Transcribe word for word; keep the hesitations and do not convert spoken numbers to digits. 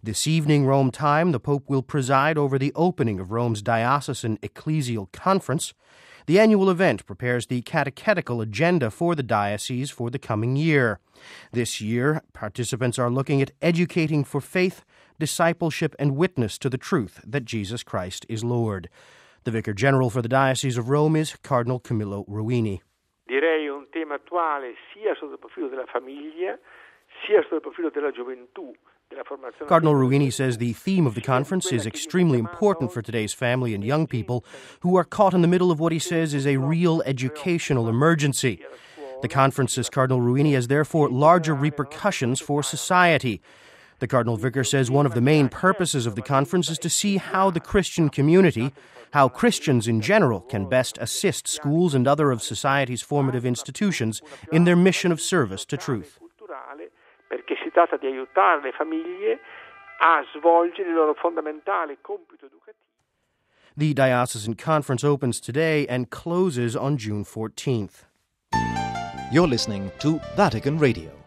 This evening, Rome time, the Pope will preside over the opening of Rome's Diocesan Ecclesial Conference. The annual event prepares the catechetical agenda for the diocese for the coming year. This year, participants are looking at educating for faith, discipleship, and witness to the truth that Jesus Christ is Lord. The Vicar General for the Diocese of Rome is Cardinal Camillo Ruini. Direi un tema attuale sia sotto il profilo della famiglia, sia sotto il profilo della gioventù. Cardinal Ruini says the theme of the conference is extremely important for today's family and young people who are caught in the middle of what he says is a real educational emergency. The conference, says Cardinal Ruini, has therefore larger repercussions for society. The Cardinal Vicar says one of the main purposes of the conference is to see how the Christian community, how Christians in general, can best assist schools and other of society's formative institutions in their mission of service to truth. Perché si tratta di aiutare le famiglie a svolgere il loro fondamentale compito educativo. The Diocesan Conference opens today and closes on June fourteenth. You're listening to Vatican Radio.